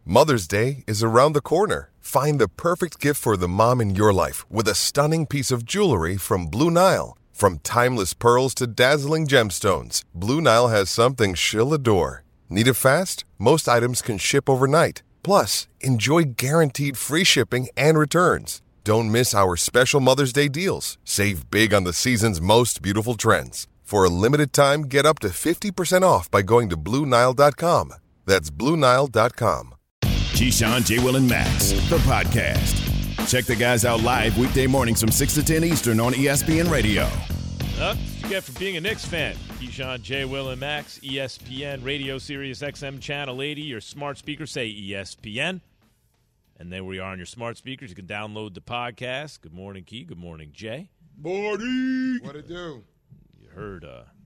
Mother's Day is around the corner. Find the perfect gift for the mom in your life with a stunning piece of jewelry from Blue Nile. From timeless pearls to dazzling gemstones, Blue Nile has something she'll adore. Need it fast? Most items can ship overnight. Plus, enjoy guaranteed free shipping and returns. Don't miss our special Mother's Day deals. Save big on the season's most beautiful trends. For a limited time, get up to 50% off by going to BlueNile.com. That's BlueNile.com. Keyshawn, J. Will, and Max, the podcast. Check the guys out live weekday mornings from 6 to 10 Eastern on ESPN Radio. What you get for being a Knicks fan. Keyshawn, J. Will, and Max, ESPN Radio, Sirius XM Channel 80. Your smart speakers say ESPN. And there we are on your smart speakers. You can download the podcast. Good morning, Key. Good morning, Jay. Morning. What it do? You heard,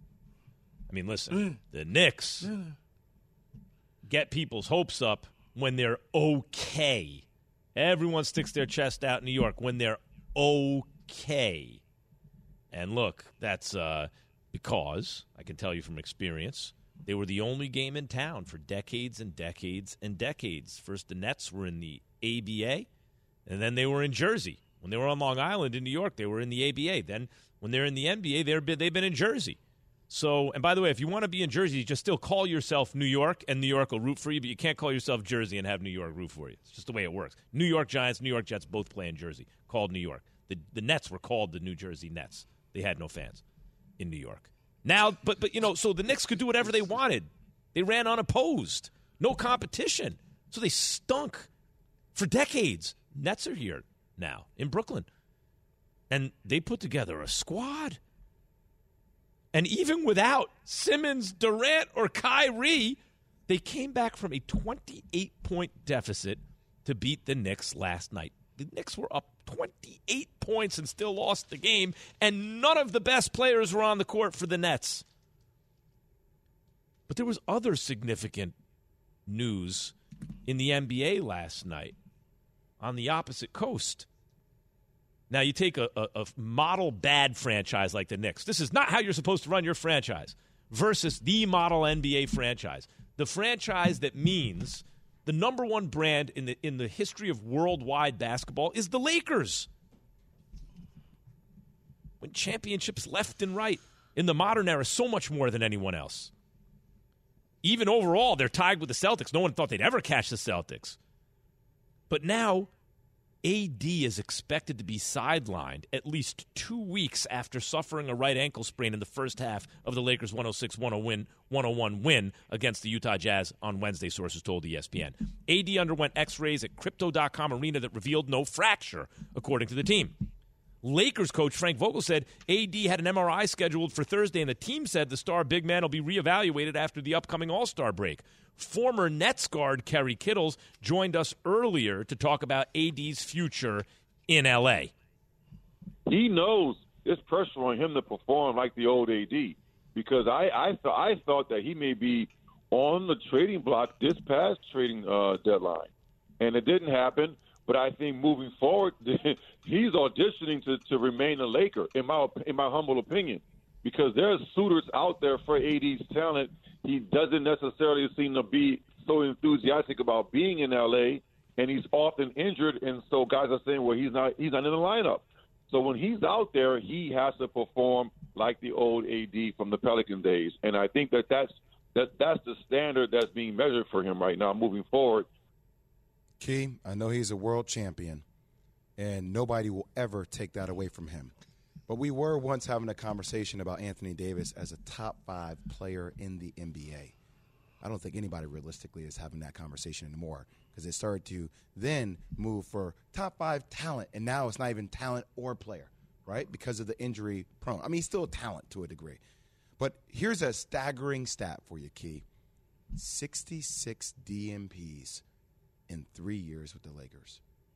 listen, the Knicks get people's hopes up when they're okay. Everyone sticks their chest out in New York when they're okay. And look, that's because, I can tell you from experience, they were the only game in town for decades and decades and decades. First, the Nets were in the ABA, and then they were in Jersey. When they were on Long Island in New York, they were in the ABA. Then when they're in the NBA, they've been in Jersey. So, and by the way, if you want to be in Jersey, you just still call yourself New York, and New York will root for you, but you can't call yourself Jersey and have New York root for you. It's just the way it works. New York Giants, New York Jets both play in Jersey, called New York. The Nets were called the New Jersey Nets. They had no fans in New York. Now, but so the Knicks could do whatever they wanted. They ran unopposed. No competition. So they stunk for decades. Nets are here now in Brooklyn. And they put together a squad. And even without Simmons, Durant, or Kyrie, they came back from a 28-point deficit to beat the Knicks last night. The Knicks were up 28 points and still lost the game, and none of the best players were on the court for the Nets. But there was other significant news in the NBA last night on the opposite coast. Now, you take a model bad franchise like the Knicks. This is not how you're supposed to run your franchise versus the model NBA franchise. The franchise that means the number one brand in the history of worldwide basketball is the Lakers. Win championships left and right in the modern era so much more than anyone else. Even overall, they're tied with the Celtics. No one thought they'd ever catch the Celtics. But now, AD is expected to be sidelined at least 2 weeks after suffering a right ankle sprain in the first half of the Lakers' 106-101 win against the Utah Jazz on Wednesday, sources told ESPN. AD underwent x-rays at Crypto.com arena that revealed no fracture, according to the team. Lakers coach Frank Vogel said AD had an MRI scheduled for Thursday, and the team said the star big man will be reevaluated after the upcoming All-Star break. Former Nets guard Kerry Kittles joined us earlier to talk about AD's future in L.A. He knows it's pressure on him to perform like the old AD because I thought that he may be on the trading block this past trading deadline, and it didn't happen. But I think moving forward, he's auditioning to remain a Laker, in my humble opinion, because there's suitors out there for AD's talent. He doesn't necessarily seem to be so enthusiastic about being in L.A., and he's often injured, and so guys are saying, well, he's not in the lineup. So when he's out there, he has to perform like the old AD from the Pelican days, and I think that's the standard that's being measured for him right now moving forward. Key, I know he's a world champion, and nobody will ever take that away from him. But we were once having a conversation about Anthony Davis as a top 5 player in the NBA. I don't think anybody realistically is having that conversation anymore because it started to then move for top 5 talent, and now it's not even talent or player, right, because of the injury prone. I mean, he's still a talent to a degree. But here's a staggering stat for you, Key. 66 DNPs in 3 years with the Lakers.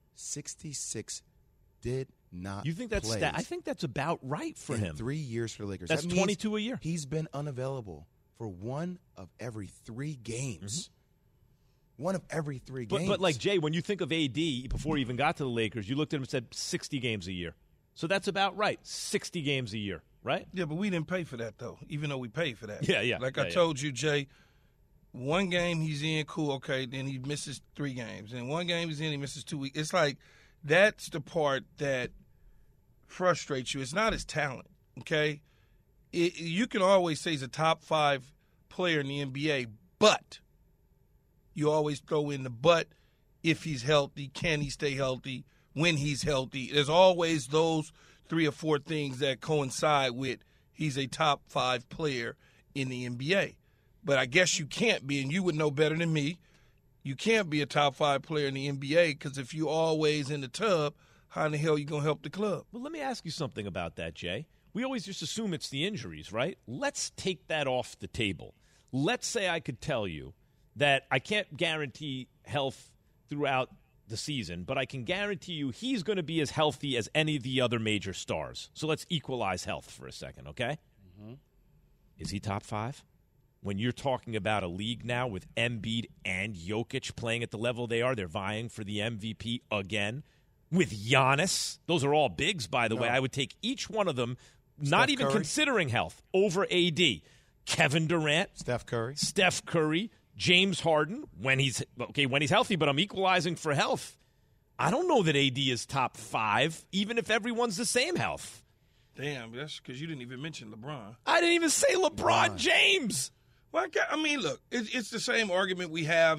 66 did not You think that's I think that's about right for him. 3 years for the Lakers. That's that 22 a year. He's been unavailable for one of every 3 games. Mm-hmm. One of every 3 games. But like, Jay, when you think of AD before he even got to the Lakers, you looked at him and said 60 games a year. So that's about right. 60 games a year, right? Yeah, but we didn't pay for that, though, even though we paid for that. Yeah. Like I told you, Jay, one game he's in, cool, okay, then he misses 3 games. And one game he's in, he misses 2 weeks. It's like that's the part that frustrates you. It's not his talent, okay? You can always say he's a top 5 player in the NBA, but you always throw in the but if he's healthy, can he stay healthy, when he's healthy. There's always those 3 or 4 things that coincide with he's a top 5 player in the NBA. But I guess you can't be, and you would know better than me, you can't be a top 5 player in the NBA because if you're always in the tub, how in the hell are you going to help the club? Well, let me ask you something about that, Jay. We always just assume it's the injuries, right? Let's take that off the table. Let's say I could tell you that I can't guarantee health throughout the season, but I can guarantee you he's going to be as healthy as any of the other major stars. So let's equalize health for a second, okay? Mm-hmm. Is he top 5? When you're talking about a league now with Embiid and Jokic playing at the level they are, they're vying for the MVP again. With Giannis, those are all bigs, by the way. I would take each one of them, not even considering health, over AD. Kevin Durant. Steph Curry. James Harden, when he's healthy, but I'm equalizing for health. I don't know that AD is top 5, even if everyone's the same health. Damn, that's because you didn't even mention LeBron. I didn't even say LeBron James. Well, I mean, look, it's the same argument we have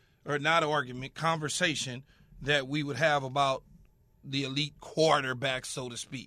conversation that we would have about the elite quarterback, so to speak.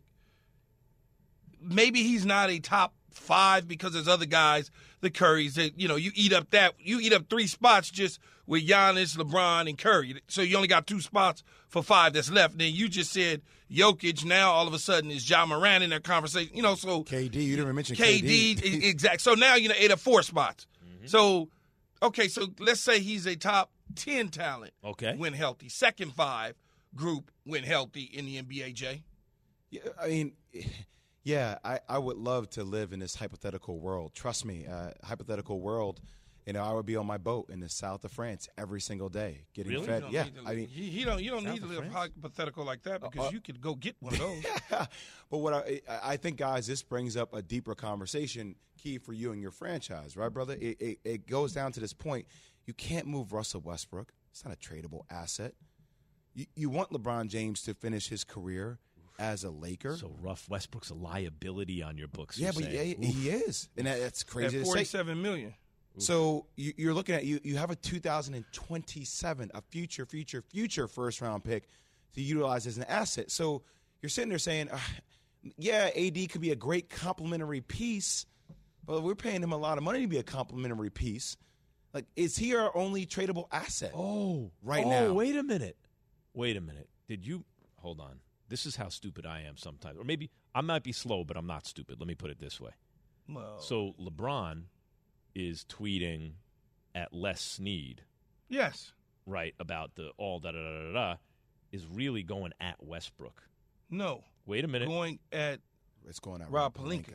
Maybe he's not a top 5 because there's other guys, the Currys, that, you eat up 3 spots just with Giannis, LeBron, and Curry. So you only got 2 spots for 5 that's left. Then you just said Jokic. Now all of a sudden is Ja Morant in that conversation. So KD, you didn't mention KD. Exactly. So now 8 or 4 spots. Mm-hmm. So let's say he's a top 10 talent. Okay. When healthy, second 5 group when healthy in the NBA. Jay. Yeah, I mean. Yeah, I would love to live in this hypothetical world. Trust me, hypothetical world. I would be on my boat in the south of France every single day getting fed. Yeah, you don't need to live hypothetical like that because you could go get one of those. But what I think, guys, this brings up a deeper conversation, key for you and your franchise, right, brother? It goes down to this point. You can't move Russell Westbrook. It's not a tradable asset. You want LeBron James to finish his career as a Laker. So rough. Westbrook's a liability on your books. Yeah, but he is. And that's crazy. At $47 million. So you're looking at you have a 2027, a future first-round pick to utilize as an asset. So you're sitting there saying, AD could be a great complementary piece, but we're paying him a lot of money to be a complementary piece. Like, is he our only tradable asset right now? Wait a minute. Did you – hold on. This is how stupid I am sometimes. Or maybe I might be slow, but I'm not stupid. Let me put it this way. Well, so LeBron is tweeting at Les Snead. Yes. Right, about the all da-da-da-da-da, is really going at Westbrook. No. Wait a minute. It's going at Rob Pelinka.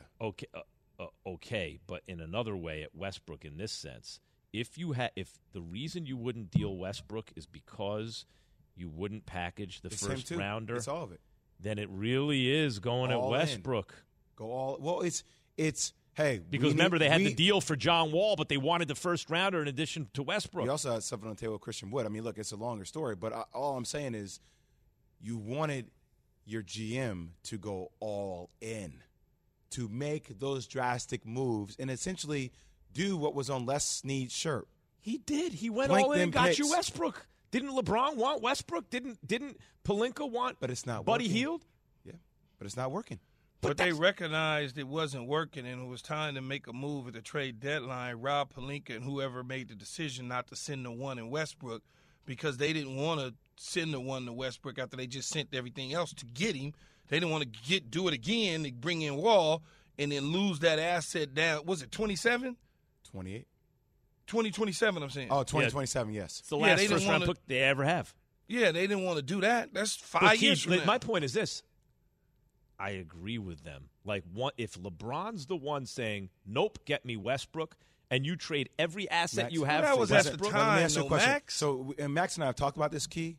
Okay, but in another way at Westbrook in this sense, if the reason you wouldn't deal Westbrook is because you wouldn't package the first rounder. It's all of it. Then it really is going all at Westbrook. Go all. Well, it's hey. Because remember they had the deal for John Wall, but they wanted the first rounder in addition to Westbrook. We also had something on the table with Christian Wood. I mean, look, it's a longer story, but all I'm saying is, you wanted your GM to go all in, to make those drastic moves, and essentially do what was on Les Snead's shirt. He did. He went all in and got you Westbrook. Didn't LeBron want Westbrook? Didn't Pelinka want but it's not Buddy working. Hield? Yeah, but it's not working. But they recognized it wasn't working, and it was time to make a move at the trade deadline. Rob Pelinka and whoever made the decision not to send the one in Westbrook because they didn't want to send the one to Westbrook after they just sent everything else to get him. They didn't want to do it again to bring in Wall and then lose that asset down. Was it 27? 28. 2027, I'm saying. Oh, 2027, yes. It's the last first-round pick they ever have. Yeah, they didn't want to do that. That's 5 years from now. My point is this. I agree with them. Like, if LeBron's the one saying, nope, get me Westbrook, and you trade every asset Max, you have that for was Westbrook. At the time, let me ask you a question. Max? So, and Max and I have talked about this, Key.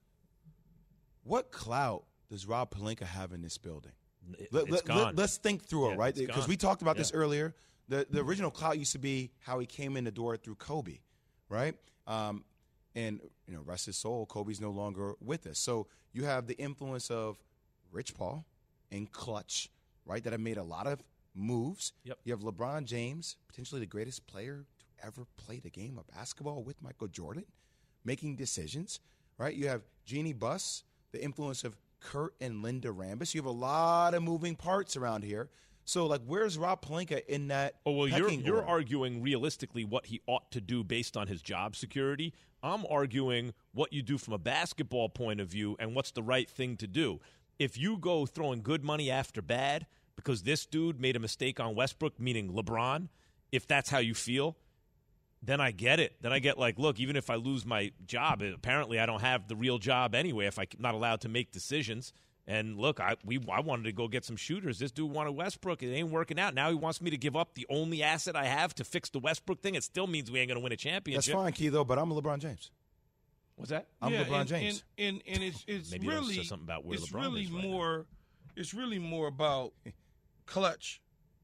What clout does Rob Pelinka have in this building? It's gone. Let's think through it, right? Because we talked about this earlier. The original clout used to be how he came in the door through Kobe, right? And, rest his soul, Kobe's no longer with us. So you have the influence of Rich Paul and Clutch, right, that have made a lot of moves. Yep. You have LeBron James, potentially the greatest player to ever play the game of basketball with Michael Jordan, making decisions, right? You have Jeannie Buss, the influence of Kurt and Linda Rambis. You have a lot of moving parts around here. So, where's Rob Pelinka in that? Oh, well, pecking you're order? arguing realistically what he ought to do based on his job security. I'm arguing what you do from a basketball point of view and what's the right thing to do. If you go throwing good money after bad because this dude made a mistake on Westbrook, meaning LeBron, if that's how you feel, then I get it. Then I get look, even if I lose my job, apparently I don't have the real job anyway if I'm not allowed to make decisions. And look, I wanted to go get some shooters. This dude wanted Westbrook. It ain't working out. Now he wants me to give up the only asset I have to fix the Westbrook thing. It still means we ain't going to win a championship. That's fine, Key, though, but I'm LeBron James. What's that? I'm LeBron James. And it's Maybe really say something about where it's LeBron really is right more now. it's really more about Clutch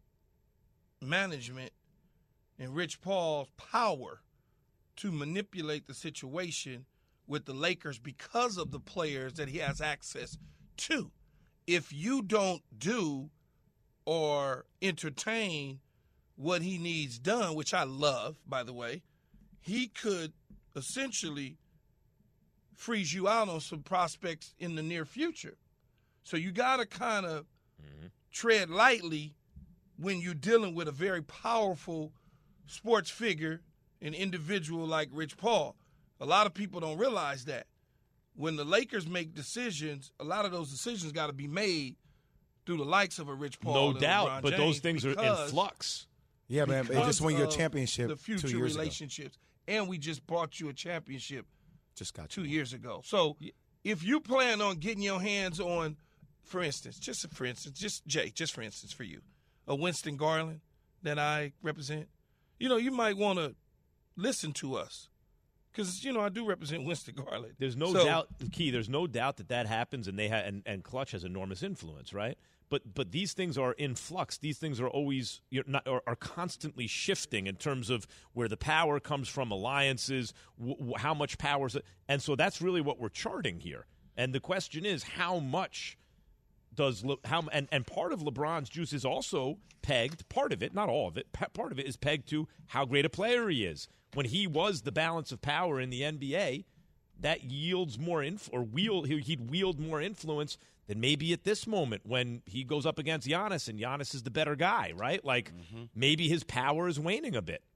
management and Rich Paul's power to manipulate the situation with the Lakers because of the players that he has access to. If you don't do or entertain what he needs done, which I love, by the way, he could essentially freeze you out on some prospects in the near future. So you got to kind of tread lightly when you're dealing with a very powerful sports figure, an individual like Rich Paul. A lot of people don't realize that. When the Lakers make decisions, a lot of those decisions got to be made through the likes of a Rich Paul. No and doubt, LeBron but James those things are in flux. Yeah, man. It just won you a championship the 2 future years ago. relationships. And we just brought you a championship Just got 2 years ago. So if you plan on getting your hands on, for instance, just for instance for you, a Winston Garland that I represent, you might want to listen to us. Because, I do represent Winston Garland. There's no doubt, Key, there's no doubt that happens, and and Clutch has enormous influence, right? But these things are in flux. These things are always are constantly shifting in terms of where the power comes from, alliances, how much power. And so that's really what we're charting here. And the question is, how much does and part of LeBron's juice is also pegged, part of it, not all of it, part of it is pegged to how great a player he is. When he was the balance of power in the NBA, that yields more he'd wield more influence than maybe at this moment when he goes up against Giannis and Giannis is the better guy, right? Maybe his power is waning a bit.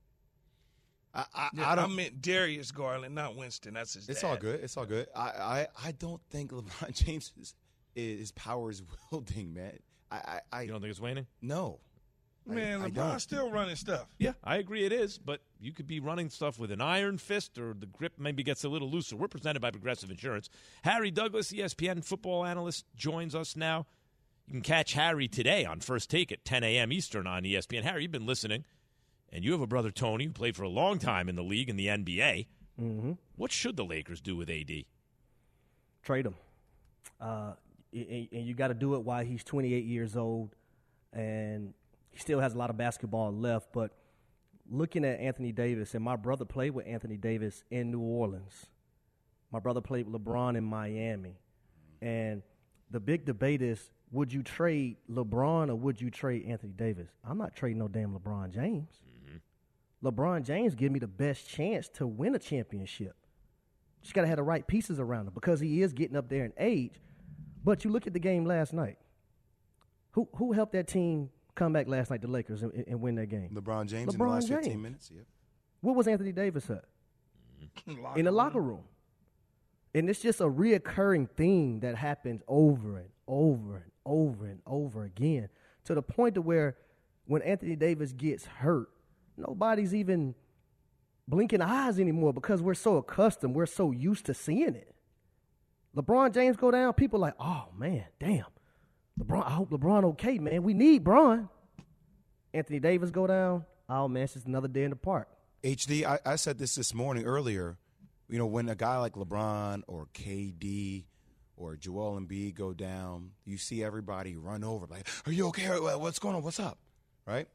I meant Darius Garland, not Winston. That's his dad. It's all good. It's all good. I don't think LeBron James his power is wielding, man. You don't think it's waning? No. Man, I LeBron's don't. still running stuff. Yeah, I agree it is, but you could be running stuff with an iron fist or the grip maybe gets a little looser. We're presented by Progressive Insurance. Harry Douglas, ESPN football analyst, joins us now. You can catch Harry today on First Take at 10 a.m. Eastern on ESPN. Harry, you've been listening, and you have a brother, Tony, who played for a long time in the league in the NBA. Mm-hmm. What should the Lakers do with AD? Trade him. And you got to do it while he's 28 years old, and he still has a lot of basketball left. But looking at Anthony Davis, and my brother played with Anthony Davis in New Orleans. My brother played with LeBron in Miami. And the big debate is, would you trade LeBron or would you trade Anthony Davis? I'm not trading no damn LeBron James. Mm-hmm. LeBron James give me the best chance to win a championship. Just got to have the right pieces around him because he is getting up there in age. But you look at the game last night. Who helped that team come back last night, the Lakers, and win that game? LeBron James in the last 15 minutes. Yep. What was Anthony Davis at? In the locker room. And it's just a reoccurring theme that happens over and over and over and over again to the point to where when Anthony Davis gets hurt, nobody's even blinking eyes anymore because we're so accustomed, we're so used to seeing it. LeBron James go down, people are like, oh, man, damn. LeBron, I hope LeBron okay, man. We need Bron. Anthony Davis go down, oh, man, it's just another day in the park. HD, I said this morning earlier. When a guy like LeBron or KD or Joel Embiid go down, you see everybody run over like, are you okay? What's going on? What's up? Right?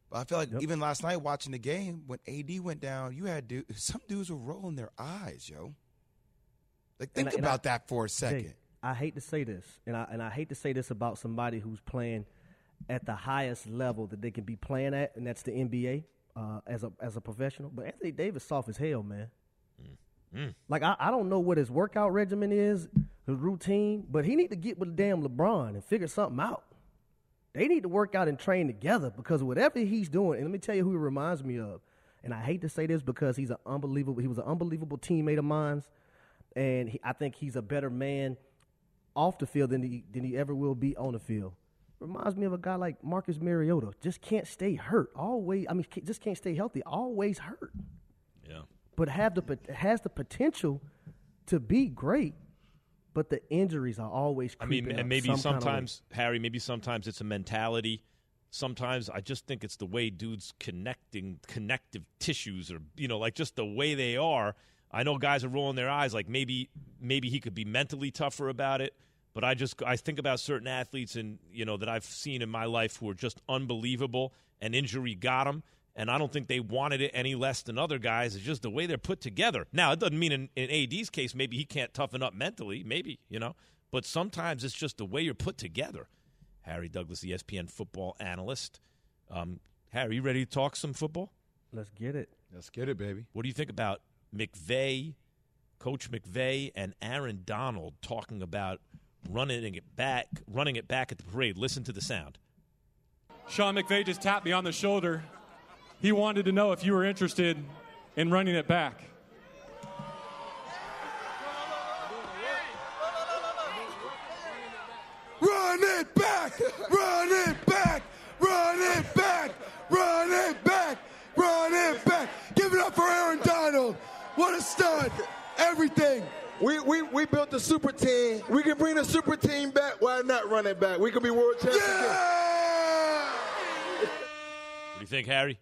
But I feel like even last night watching the game, when AD went down, you had some dudes were rolling their eyes, yo. Like, think about that for a second. Jay, I hate to say this, and I hate to say this about somebody who's playing at the highest level that they can be playing at, and that's the NBA as a professional. But Anthony Davis soft as hell, man. Like, I don't know what his workout regimen is, his routine, but he need to get with the damn LeBron and figure something out. They need to work out and train together because whatever he's doing, and let me tell you who he reminds me of, and I hate to say this because he was an unbelievable teammate of mine, and I think he's a better man off the field than he ever will be on the field. Reminds me of a guy like Marcus Mariota. Just can't stay hurt. Just can't stay healthy. Always hurt. Yeah. But has the potential to be great, but the injuries are always creeping up. And maybe sometimes, Harry, sometimes it's a mentality. Sometimes I just think it's the way dudes connective tissues or, like just the way they are. I know guys are rolling their eyes like maybe he could be mentally tougher about it. But I think about certain athletes and that I've seen in my life who are just unbelievable and injury got them. And I don't think they wanted it any less than other guys. It's just the way they're put together. Now, it doesn't mean in AD's case maybe he can't toughen up mentally, maybe, But sometimes it's just the way you're put together. Harry Douglas, ESPN football analyst. Harry, you ready to talk some football? Let's get it. Let's get it, baby. What do you think about McVay, Coach McVay, and Aaron Donald talking about running it back at the parade? Listen to the sound. Sean McVay just tapped me on the shoulder. He wanted to know if you were interested in running it back. Run it back! Run it back! Run it back! Run it back! Run it back! Give it up for Aaron Donald! What a stud! Everything! We built a super team. We can bring the super team back. Why not run it back? We can be world champions. Yeah! What do you think, Harry?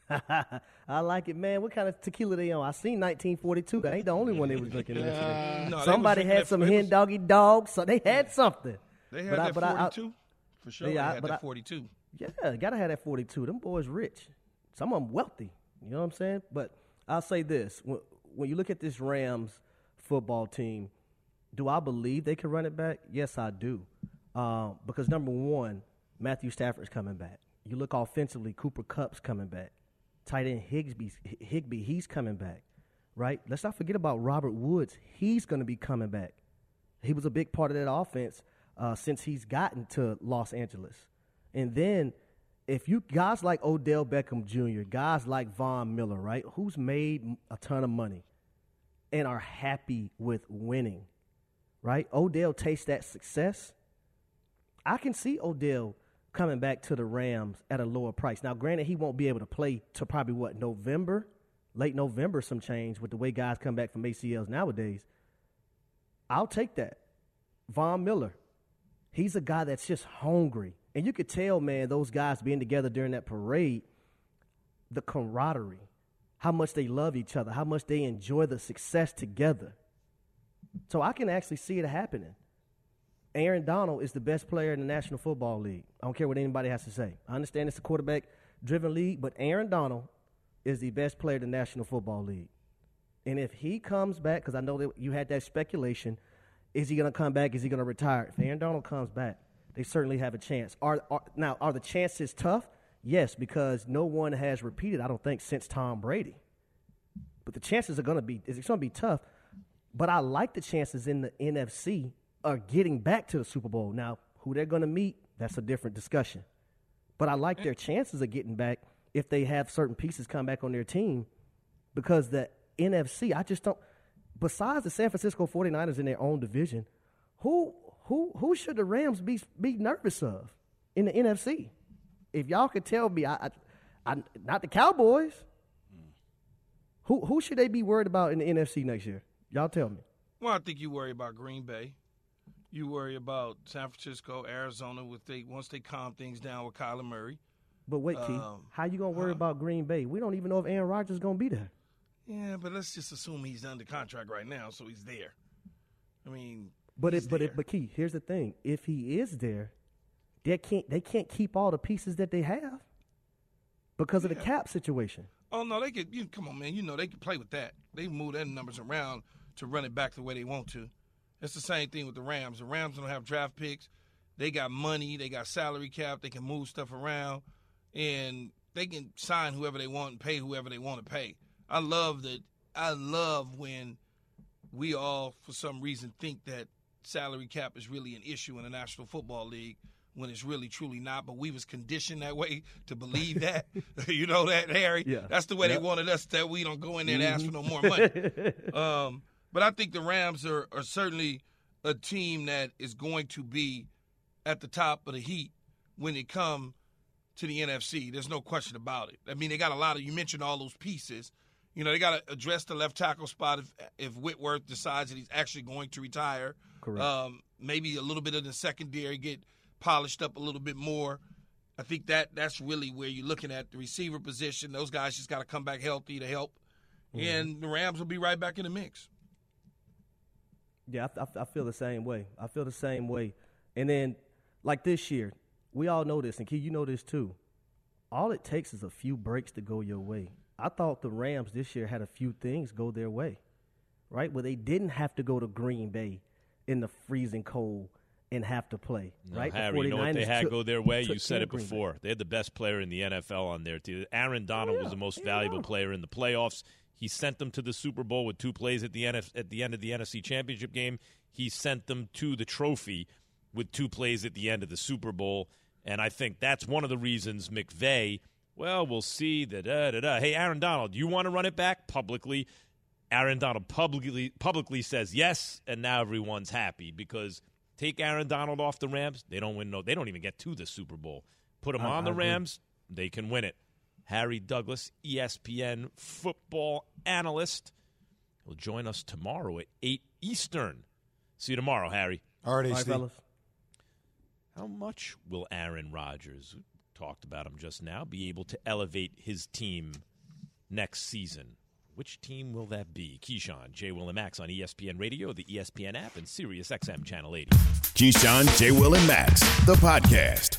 I like it, man. What kind of tequila they on? I seen 1942. That ain't the only one they was drinking yesterday. No, somebody had some hen doggy dogs, so they had something. They had that 42 for sure. Yeah, they had that 42. Yeah, gotta have that 42. Them boys rich. Some of them wealthy. You know what I'm saying? But I'll say this: when you look at this Rams football team, do I believe they can run it back? Yes, I do. Because number one, Matthew Stafford's coming back. You look offensively, Cooper Kupp's coming back. Tight end Higbee, he's coming back, right? Let's not forget about Robert Woods. He's going to be coming back. He was a big part of that offense since he's gotten to Los Angeles. And then if you guys like Odell Beckham Jr., guys like Von Miller, right, who's made a ton of money and are happy with winning, right? Odell tastes that success. I can see Odell coming back to the Rams at a lower price. Now, granted, he won't be able to play till probably, November? Late November, some change with the way guys come back from ACLs nowadays. I'll take that. Von Miller, he's a guy that's just hungry. And you could tell, man, those guys being together during that parade, the camaraderie, how much they love each other, how much they enjoy the success together. So I can actually see it happening. Aaron Donald is the best player in the National Football League. I don't care what anybody has to say. I understand it's a quarterback-driven league, but Aaron Donald is the best player in the National Football League. And if he comes back, because I know that you had that speculation, is he going to come back? Is he going to retire? If Aaron Donald comes back, they certainly have a chance. Are the chances tough? Yes, because no one has repeated, I don't think, since Tom Brady. But the chances are going to be tough. But I like the chances in the NFC are getting back to the Super Bowl. Now, who they're going to meet, that's a different discussion. But I like their chances of getting back if they have certain pieces come back on their team, because the NFC, I just don't – besides the San Francisco 49ers in their own division, who should the Rams be nervous of in the NFC? If y'all could tell me, I not the Cowboys. Who should they be worried about in the NFC next year? Y'all tell me. Well, I think you worry about Green Bay. You worry about San Francisco, Arizona once they calm things down with Kyler Murray. But wait, Keith, how you going to worry about Green Bay? We don't even know if Aaron Rodgers is going to be there. Yeah, but let's just assume he's under contract right now, so he's there. I mean, but Keith, here's the thing: if he is there, they can't keep all the pieces that they have. because of the cap situation. Oh, no, they could. Come on, man. They could play with that. They move their numbers around to run it back the way they want to. It's the same thing with the Rams. The Rams don't have draft picks. They got money. They got salary cap. They can move stuff around, and they can sign whoever they want and pay whoever they want to pay. I love when we all, for some reason, think that salary cap is really an issue in the National Football League when it's really, truly not. But we was conditioned that way to believe that. You know that, Harry? Yeah. That's the way they wanted us, that we don't go in there and ask for no more money. But I think the Rams are certainly a team that is going to be at the top of the heat when it comes to the NFC. There's no question about it. I mean, they got a lot of – you mentioned all those pieces. They got to address the left tackle spot if Whitworth decides that he's actually going to retire. Correct. Maybe a little bit of the secondary get polished up a little bit more. I think that's really where you're looking at the receiver position. Those guys just got to come back healthy to help. Mm-hmm. And the Rams will be right back in the mix. Yeah, I feel the same way. And then, like this year, we all know this, and Key, you know this too. All it takes is a few breaks to go your way. I thought the Rams this year had a few things go their way, right? Where they didn't have to go to Green Bay in the freezing cold and have to play, right? Harry, you know what they had go their way? You said it before. They had the best player in the NFL on their team. Aaron Donald was the most valuable player in the playoffs. He sent them to the Super Bowl with 2 plays at the end of the NFC Championship game. He sent them to the trophy with 2 plays at the end of the Super Bowl. And I think that's one of the reasons McVay, well, we'll see. Hey, Aaron Donald, you want to run it back publicly? Aaron Donald publicly says yes, and now everyone's happy because take Aaron Donald off the Rams, they don't win. They don't even get to the Super Bowl. Put him on the Rams, they can win it. Harry Douglas, ESPN football analyst, will join us tomorrow at 8 Eastern. See you tomorrow, Harry. All right, fellas. How much will Aaron Rodgers, we talked about him just now, be able to elevate his team next season? Which team will that be? Keyshawn, J. Will and Max on ESPN Radio, the ESPN app, and Sirius XM Channel 80. Keyshawn, J. Will and Max, the podcast.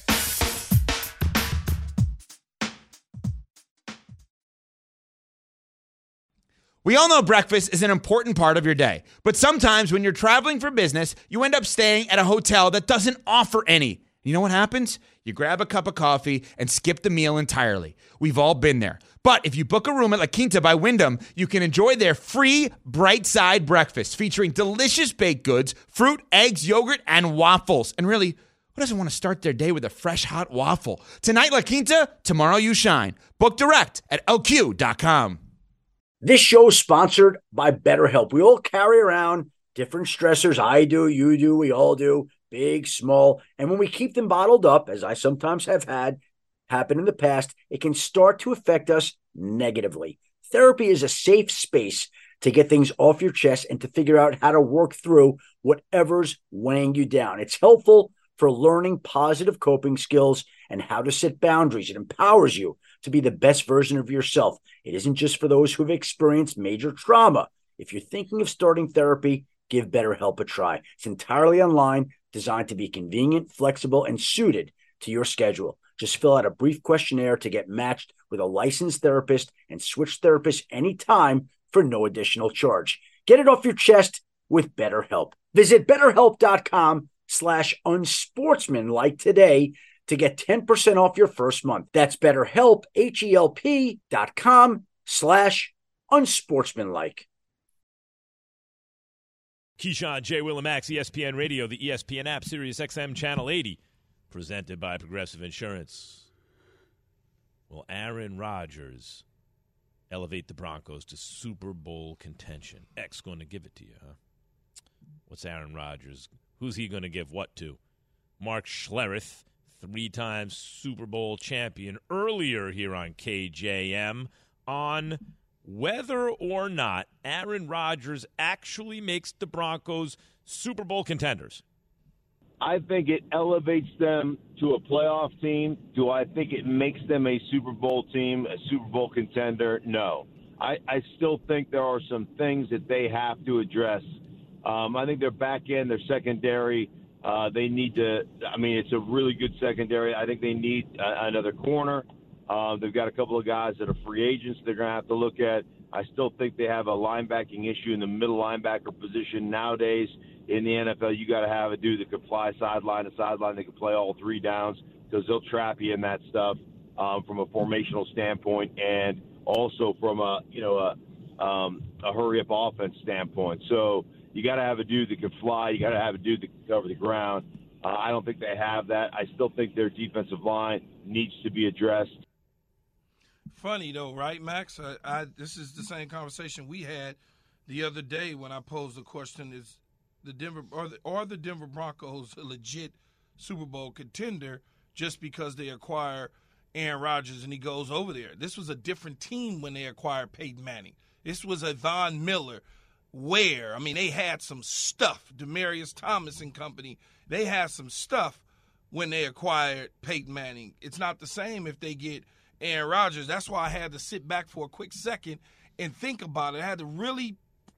We all know breakfast is an important part of your day, but sometimes when you're traveling for business, you end up staying at a hotel that doesn't offer any. You know what happens? You grab a cup of coffee and skip the meal entirely. We've all been there. But if you book a room at La Quinta by Wyndham, you can enjoy their free Bright Side breakfast featuring delicious baked goods, fruit, eggs, yogurt, and waffles. And really, who doesn't want to start their day with a fresh, hot waffle? Tonight, La Quinta, tomorrow you shine. Book direct at LQ.com. This show is sponsored by BetterHelp. We all carry around different stressors. I do, you do, we all do, big, small. And when we keep them bottled up, as I sometimes have had happen in the past, it can start to affect us negatively. Therapy is a safe space to get things off your chest and to figure out how to work through whatever's weighing you down. It's helpful for learning positive coping skills and how to set boundaries. It empowers you to be the best version of yourself. It isn't just for those who have experienced major trauma. If you're thinking of starting therapy, give BetterHelp a try. It's entirely online, designed to be convenient, flexible, and suited to your schedule. Just fill out a brief questionnaire to get matched with a licensed therapist and switch therapists anytime for no additional charge. Get it off your chest with BetterHelp. Visit BetterHelp.com/unsportsmanlike today to get 10% off your first month. That's BetterHelp, HELP.com/unsportsmanlike. Keyshawn, J. Will and Max, ESPN Radio, the ESPN app, Sirius XM Channel 80, presented by Progressive Insurance. Will Aaron Rodgers elevate the Broncos to Super Bowl contention? X going to give it to you, huh? What's Aaron Rodgers? Who's he going to give what to? Mark Schlereth, 3-time Super Bowl champion, earlier here on KJM on whether or not Aaron Rodgers actually makes the Broncos Super Bowl contenders. I think it elevates them to a playoff team. Do I think it makes them a Super Bowl team, a Super Bowl contender? No. I still think there are some things that they have to address. I think their back end, their secondary, they need to – I mean, it's a really good secondary. I think they need another corner. They've got a couple of guys that are free agents they're going to have to look at. I still think they have a linebacking issue in the middle linebacker position. Nowadays in the NFL, you got to have a dude that can fly sideline to sideline. They can play all three downs because they'll trap you in that stuff from a formational standpoint and also from a hurry-up offense standpoint. So you got to have a dude that can fly. You got to have a dude that can cover the ground. I don't think they have that. I still think their defensive line needs to be addressed. Funny though, right, Max? This is the same conversation we had the other day when I posed the question: Is the Denver Broncos a legit Super Bowl contender just because they acquire Aaron Rodgers and he goes over there? This was a different team when they acquired Peyton Manning. This was a Von Miller. They had some stuff. Demaryius Thomas and company, they had some stuff when they acquired Peyton Manning. It's not the same if they get Aaron Rodgers. That's why I had to sit back for a quick second and think about it. I had to really,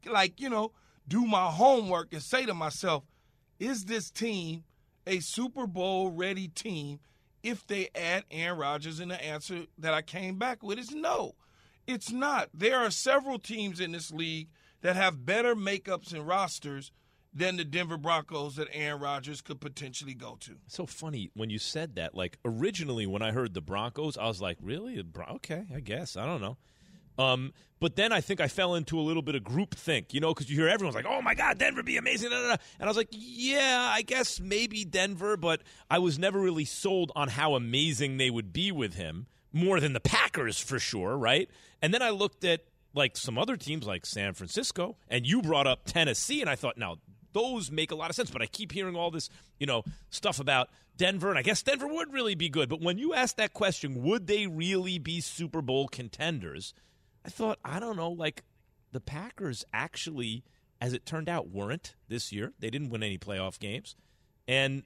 do my homework and say to myself, is this team a Super Bowl-ready team if they add Aaron Rodgers? And the answer that I came back with is no. It's not. There are several teams in this league that have better makeups and rosters than the Denver Broncos that Aaron Rodgers could potentially go to. So funny when you said that. Like, originally when I heard the Broncos, I was like, really? Okay, I guess. I don't know. But then I think I fell into a little bit of group think, because you hear everyone's like, oh, my God, Denver be amazing. Da, da, da. And I was like, yeah, I guess maybe Denver, but I was never really sold on how amazing they would be with him, more than the Packers for sure, right? And then I looked at, some other teams like San Francisco, and you brought up Tennessee, and I thought, now, those make a lot of sense, but I keep hearing all this, stuff about Denver, and I guess Denver would really be good. But when you asked that question, would they really be Super Bowl contenders, I thought, I don't know, the Packers actually, as it turned out, weren't this year. They didn't win any playoff games. And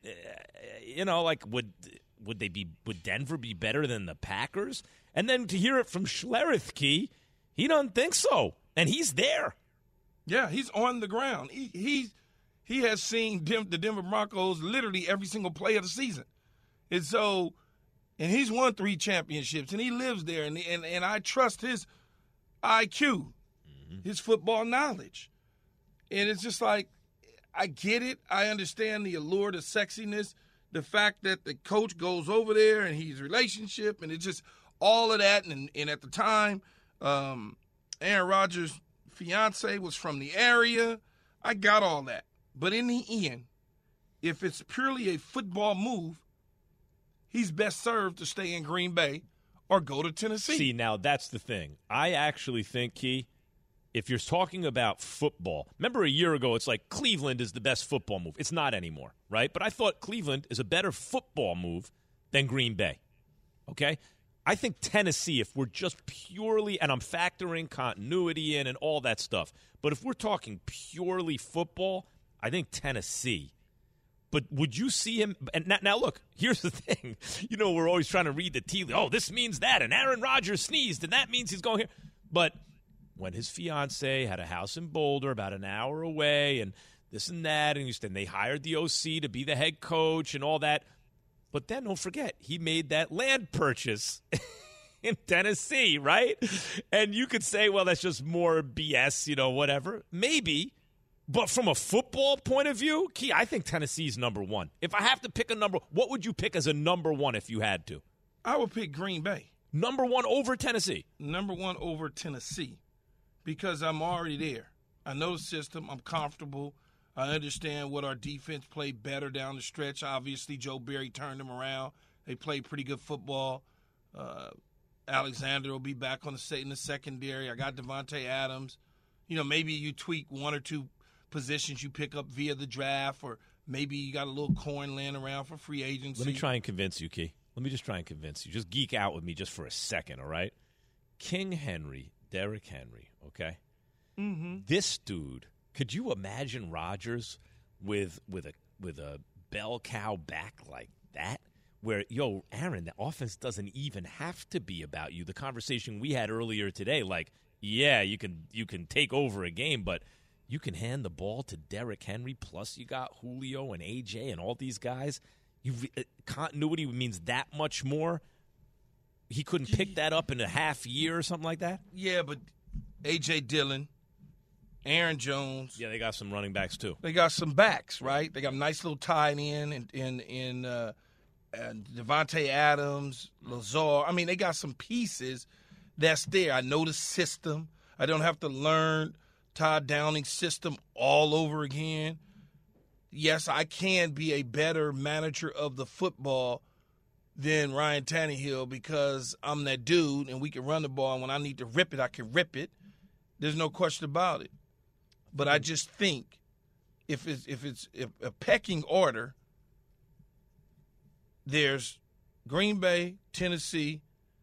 would Denver be better than the Packers? And then to hear it from Schlereth, Key, he doesn't think so, and he's there. Yeah, he's on the ground. He has seen the Denver Broncos literally every single play of the season, and he's won 3 championships, and he lives there, and I trust his IQ, his football knowledge, and it's just like, I get it. I understand the allure, the sexiness, the fact that the coach goes over there and he's relationship, and it's just all of that, and at the time, Aaron Rodgers' fiance was from the area. I got all that. But in the end, if it's purely a football move, he's best served to stay in Green Bay or go to Tennessee. See, now that's the thing. I actually think, Key, if you're talking about football, remember a year ago it's like Cleveland is the best football move. It's not anymore, right? But I thought Cleveland is a better football move than Green Bay, okay? I think Tennessee, if we're just purely, and I'm factoring continuity in and all that stuff, but if we're talking purely football, I think Tennessee. But would you see him? And now look, here's the thing. We're always trying to read the tea leaves. Oh, this means that, and Aaron Rodgers sneezed, and that means he's going here. But when his fiance had a house in Boulder about an hour away, and this and that, and they hired the OC to be the head coach and all that. But then don't forget, he made that land purchase in Tennessee, right? And you could say, well, that's just more BS, whatever. Maybe. But from a football point of view, Key, I think Tennessee's number one. If I have to pick a number, what would you pick as a number one if you had to? I would pick Green Bay. Number one over Tennessee? Number one over Tennessee because I'm already there. I know the system. I'm comfortable. I understand what our defense played better down the stretch. Obviously, Joe Barry turned them around. They played pretty good football. Alexander will be back in the secondary. I got Devontae Adams. Maybe you tweak 1 or 2 positions you pick up via the draft, or maybe you got a little coin laying around for free agency. Let me try and convince you, Key. Let me just try and convince you. Just geek out with me just for a second, all right? King Henry, Derrick Henry, okay? Mm-hmm. This dude. Could you imagine Rodgers with a bell cow back like that? Where, Aaron, the offense doesn't even have to be about you. The conversation we had earlier today, yeah, you can take over a game, but you can hand the ball to Derrick Henry, plus you got Julio and AJ and all these guys. Continuity means that much more. he couldn't pick that up in a half year or something like that? Yeah, but A.J. Dillon, Aaron Jones. Yeah, they got some running backs too. They got some backs, right? They got a nice little tight end in Devontae Adams, Lazar. I mean, they got some pieces that's there. I know the system. I don't have to learn Todd Downing's system all over again. Yes, I can be a better manager of the football than Ryan Tannehill because I'm that dude and we can run the ball, and when I need to rip it, I can rip it. There's no question about it. But I just think if a pecking order, there's Green Bay, Tennessee,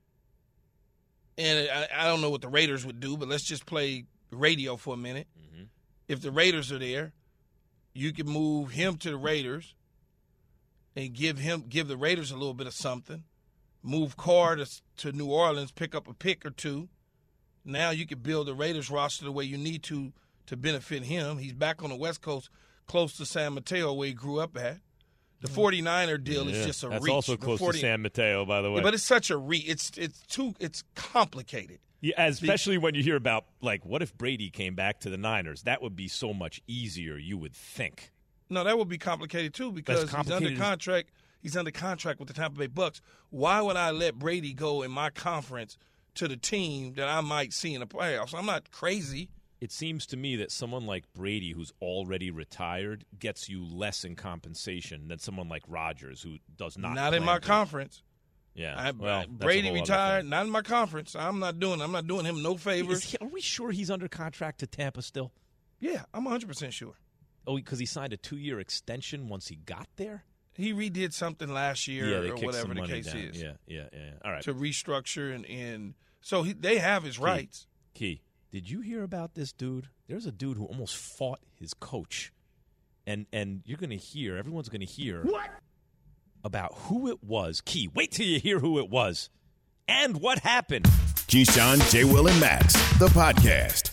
and I don't know what the Raiders would do, but let's just play radio for a minute. Mm-hmm. If the Raiders are there, you can move him to the Raiders and give the Raiders a little bit of something. Move Carr to New Orleans, pick up a pick or two. Now you can build the Raiders roster the way you need to benefit him. He's back on the West Coast, close to San Mateo, where he grew up at. The 49er deal is just a reach. That's also close to San Mateo, by the way. Yeah, but it's such a reach. It's complicated. Yeah, especially when you hear about, like, what if Brady came back to the Niners? That would be so much easier, you would think. No, that would be complicated, too, because he's under contract. He's under contract with the Tampa Bay Bucks. Why would I let Brady go in my conference to the team that I might see in the playoffs? I'm not crazy. It seems to me that someone like Brady, who's already retired, gets you less in compensation than someone like Rodgers, who does not. Not in my conference. Yeah, Brady retired. Not in my conference. I'm not doing him no favors. Are we sure he's under contract to Tampa still? Yeah, I'm 100% sure. Oh, because he signed a 2-year extension once he got there? He redid something last year or whatever the case is. Yeah. All right. To restructure and so they have his rights. Key. Did you hear about this dude? There's a dude who almost fought his coach. And you're going to hear, everyone's going to hear about who it was. Key, wait till you hear who it was and what happened. Keyshawn, J. Will, and Max, the podcast.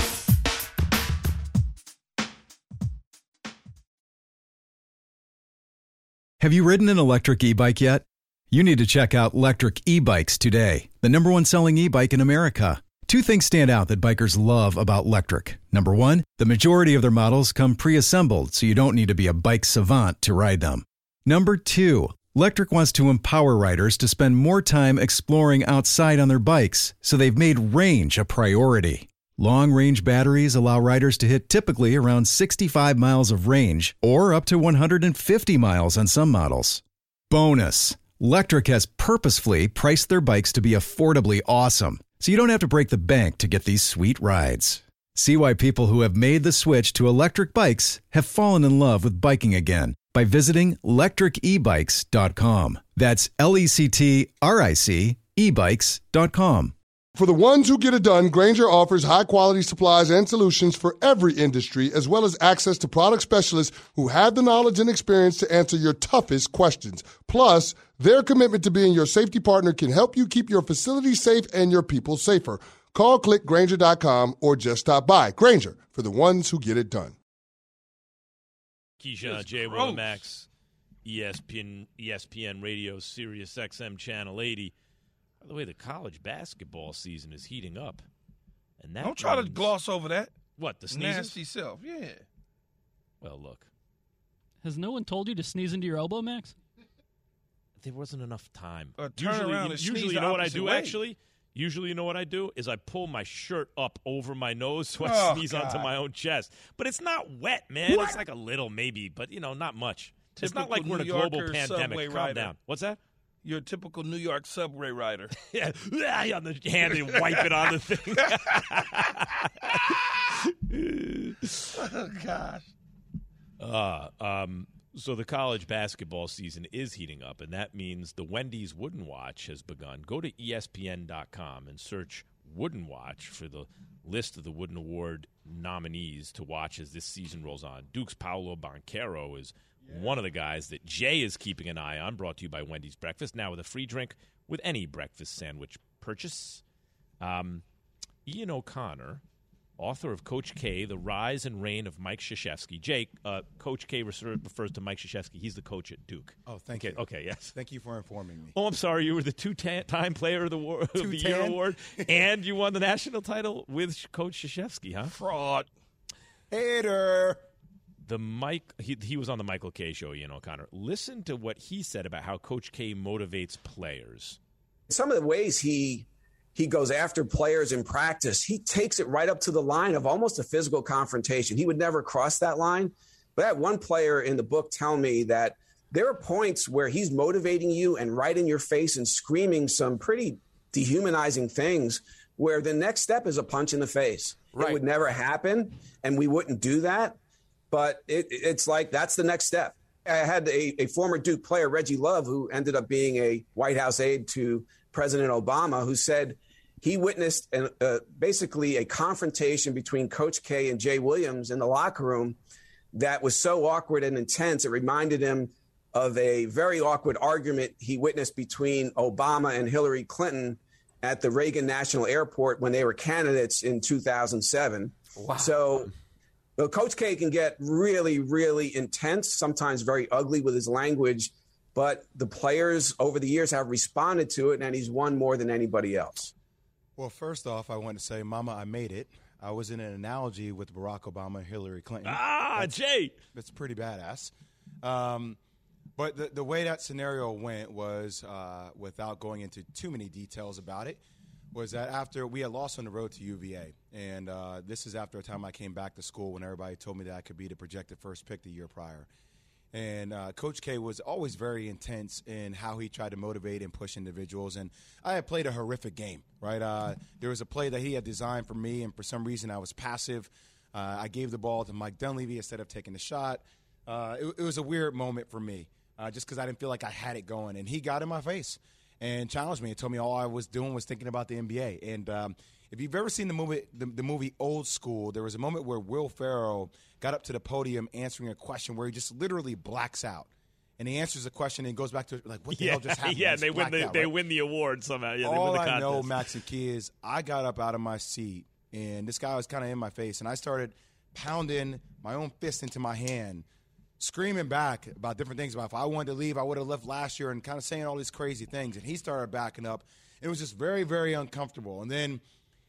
Have you ridden an electric e-bike yet? You need to check out Lectric E-Bikes today, the #1 selling e-bike in America. Two things stand out that bikers love about Lectric. Number one, the majority of their models come pre-assembled, so you don't need to be a bike savant to ride them. Number two, Lectric wants to empower riders to spend more time exploring outside on their bikes, so they've made range a priority. Long-range batteries allow riders to hit typically around 65 miles of range, or up to 150 miles on some models. Bonus, Lectric has purposefully priced their bikes to be affordably awesome, so you don't have to break the bank to get these sweet rides. See why people who have made the switch to electric bikes have fallen in love with biking again by visiting lectricebikes.com. That's LECTRIC ebikes.com. For the ones who get it done, Grainger offers high-quality supplies and solutions for every industry, as well as access to product specialists who have the knowledge and experience to answer your toughest questions. Plus, their commitment to being your safety partner can help you keep your facility safe and your people safer. Call, click Grainger.com, or just stop by. Grainger, for the ones who get it done. Keyshawn, J. Will, and Max, ESPN Radio, Sirius XM Channel 80. By the way, the college basketball season is heating up. And that don't try to gloss over that. What, the sneezes? Nasty self, yeah. Well, look. Has no one told you to sneeze into your elbow, Max? There wasn't enough time. Usually, you know what I do, actually? Usually, you know what I do? Is I pull my shirt up over my nose so I sneeze onto my own chest. But it's not wet, man. What? It's like a little maybe, but, not much. Typical it's not like we're in a global pandemic. Calm down. What's that? You're a typical New York subway rider. Yeah, on the hand and wipe it on the thing. Oh, gosh. So the college basketball season is heating up, and that means the Wendy's Wooden Watch has begun. Go to ESPN.com and search Wooden Watch for the list of the Wooden Award nominees to watch as this season rolls on. Duke's Paolo Banchero is one of the guys that Jay is keeping an eye on, brought to you by Wendy's Breakfast, now with a free drink with any breakfast sandwich purchase. Ian O'Connor author of Coach K, The Rise and Reign of Mike Krzyzewski. Jake, Coach K refers to Mike Krzyzewski. He's the coach at Duke. Oh, thank you. Okay, yes. Thank you for informing me. Oh, I'm sorry. You were the two-time player of the year award, and you won the national title with Coach Krzyzewski, huh? Fraud. Hater. He was on the Michael K show, Ian O'Connor. Listen to what he said about how Coach K motivates players. Some of the ways he goes after players in practice, he takes it right up to the line of almost a physical confrontation. He would never cross that line. But I had one player in the book tell me that there are points where he's motivating you and right in your face and screaming some pretty dehumanizing things where the next step is a punch in the face. Right. It would never happen, and we wouldn't do that. But it's like that's the next step. I had a former Duke player, Reggie Love, who ended up being a White House aide to President Obama, who said he witnessed basically a confrontation between Coach K and Jay Williams in the locker room that was so awkward and intense. It reminded him of a very awkward argument he witnessed between Obama and Hillary Clinton at the Reagan National Airport when they were candidates in 2007. Wow. So Coach K can get really, really intense, sometimes very ugly with his language, but the players over the years have responded to it, and he's won more than anybody else. Well, first off, I want to say, Mama, I made it. I was in an analogy with Barack Obama and Hillary Clinton. Jay! That's pretty badass. But the way that scenario went was, without going into too many details about it, was that after we had lost on the road to UVA, and this is after a time I came back to school when everybody told me that I could be the projected first pick the year prior. And Coach K was always very intense in how he tried to motivate and push individuals. And I had played a horrific game, right? There was a play that he had designed for me, and for some reason I was passive. I gave the ball to Mike Dunleavy instead of taking the shot. It was a weird moment for me just because I didn't feel like I had it going. And he got in my face and challenged me and told me all I was doing was thinking about the NBA. And if you've ever seen the movie Old School, there was a moment where Will Ferrell got up to the podium answering a question where he just literally blacks out. And he answers the question and goes back to like, what the hell just happened? Yeah, they win the award somehow. Yeah, all they win the I contest. know, Max and Key, is I got up out of my seat, and this guy was kind of in my face, and I started pounding my own fist into my hand, screaming back about different things about if I wanted to leave, I would have left last year, and kind of saying all these crazy things. And he started backing up. It was just very, very uncomfortable. And then,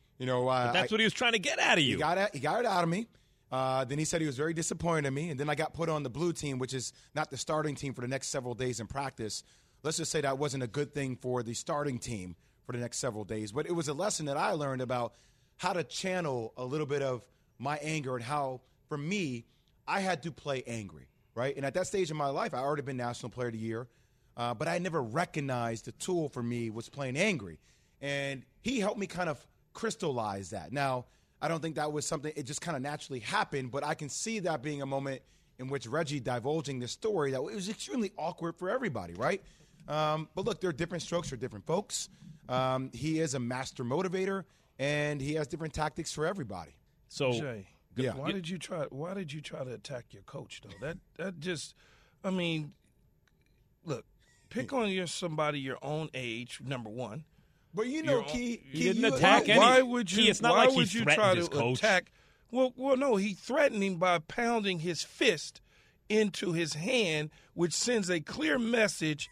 but that's what he was trying to get out of you. He got it out of me. Then he said he was very disappointed in me. And then I got put on the blue team, which is not the starting team for the next several days in practice. Let's just say that wasn't a good thing for the starting team for the next several days. But it was a lesson that I learned about how to channel a little bit of my anger and how, for me, I had to play angry, right? And at that stage in my life, I had already been National Player of the Year, but I never recognized the tool for me was playing angry. And he helped me kind of crystallize that. Now, I don't think that was something, it just kind of naturally happened, but I can see that being a moment in which Reggie divulging this story that it was extremely awkward for everybody, right? But look, there are different strokes for different folks. He is a master motivator, and he has different tactics for everybody. So, Jay, yeah. Why did you try to attack your coach though? That just, I mean, look, pick on somebody your own age, number one. But Key, he didn't attack any. Why would you? It's not why like would he you threatened try his to coach. attack? Well, no, he threatened him by pounding his fist into his hand, which sends a clear message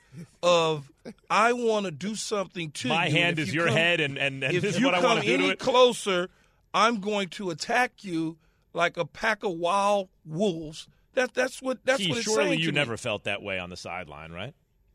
of I want to do something to you. My hand is your head, and if this is you what I want to do come to any it. closer, I'm going to attack you like a pack of wild wolves. That's what it's Surely saying you to never me. felt that way on the sideline, right?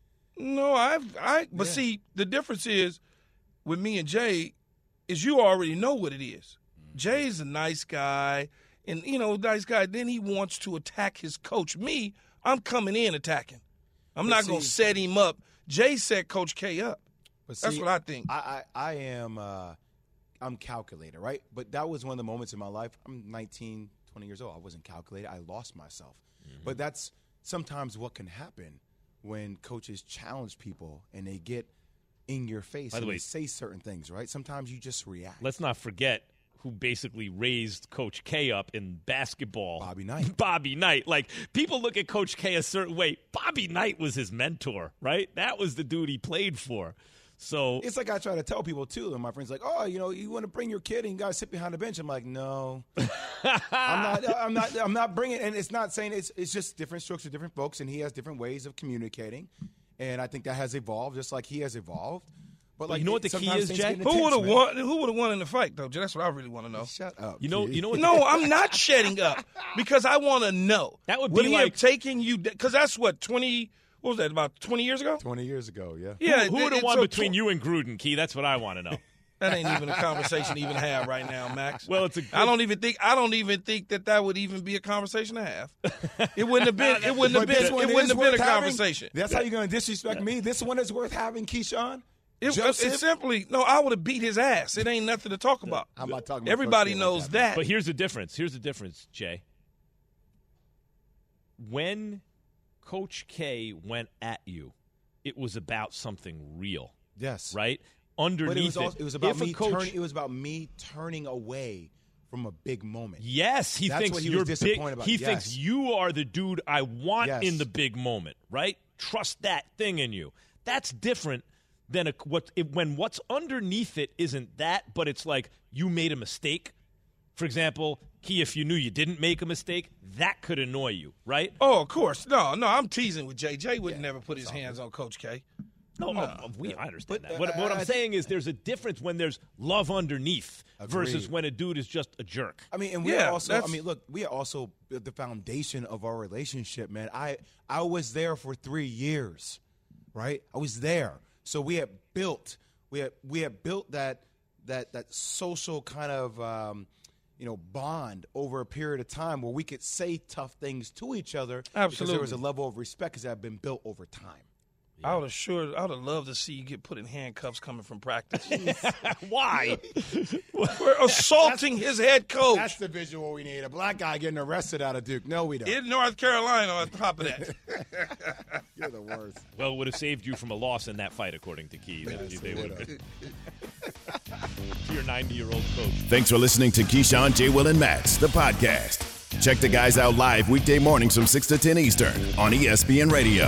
No, but see, the difference is with me and Jay is you already know what it is. Jay's a nice guy, and nice guy. Then he wants to attack his coach. Me, I'm coming in attacking. I'm not going to set him up. Jay set Coach K up. That's what I think. I am I'm calculated, right? But that was one of the moments in my life. I'm 19, 20 years old. I wasn't calculated. I lost myself. Mm-hmm. But that's sometimes what can happen when coaches challenge people and they get in your face and they say certain things, right? Sometimes you just react. Let's not forget who basically raised Coach K up in basketball. Bobby Knight. Bobby Knight. Like, people look at Coach K a certain way. Bobby Knight was his mentor, right? That was the dude he played for. So it's like I try to tell people too, and my friends like, oh, you know, you want to bring your kid and you got to sit behind the bench. I'm like, no, I'm not bringing. And it's not saying it's just different strokes for different folks, and he has different ways of communicating, and I think that has evolved just like he has evolved. But like, you know what the key is, Jay? Who would have won? Who would have won in the fight, though? Jay? That's what I really want to know. Shut up. You know what? No, I'm not shutting up because I want to know. That would be like taking you because that's what 20. What was that? About 20 years ago? 20 years ago, yeah. Yeah. Who would have won between you and Gruden, Key? That's what I want to know. That ain't even a conversation to even have right now, Max. Well, I don't even think that would even be a conversation to have. It wouldn't have been. It wouldn't have been a conversation. That's how you're going to disrespect me. This one is worth having, Keyshawn. It's simply I would have beat his ass. It ain't nothing to talk about. I'm not talking about Everybody knows that. But here's the difference. Jay. When Coach K went at you, it was about something real. Yes. Right? Underneath it was about me turning away from a big moment. Yes, That's thinks what he you're was disappointed about. He thinks you are the dude I want in the big moment, right? Trust that thing in you. That's different than when what's underneath it isn't that, but it's like you made a mistake. For example, Key, if you knew you didn't make a mistake, that could annoy you, right? Oh, of course. No, I'm teasing with Jay. Jay would never put his hands on Coach K. I understand that. What I'm saying is there's a difference when there's love underneath versus when a dude is just a jerk. I mean, and we are also the foundation of our relationship, man. I was there for 3 years, right? I was there. So we had built that social kind of bond over a period of time where we could say tough things to each other. Absolutely, because there was a level of respect that had been built over time. Yeah. I would have loved to see you get put in handcuffs coming from practice. Why? We're assaulting his head coach. That's the visual we need. A black guy getting arrested out of Duke. No, we don't. In North Carolina on top of that. You're the worst. Well, it would have saved you from a loss in that fight, according to Key. They would have. To your 90-year-old coach. Thanks for listening to Keyshawn, J. Will, and Max, the podcast. Check the guys out live weekday mornings from 6 to 10 Eastern on ESPN Radio.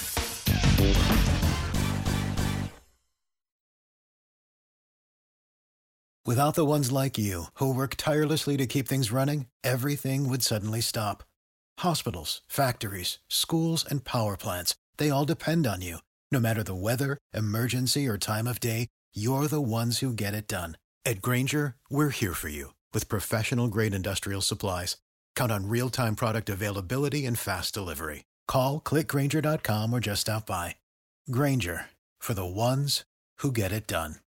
Without the ones like you, who work tirelessly to keep things running, everything would suddenly stop. Hospitals, factories, schools, and power plants, they all depend on you. No matter the weather, emergency, or time of day, you're the ones who get it done. At Grainger, we're here for you with professional-grade industrial supplies. Count on real-time product availability and fast delivery. Call, click Grainger.com, or just stop by. Grainger, for the ones who get it done.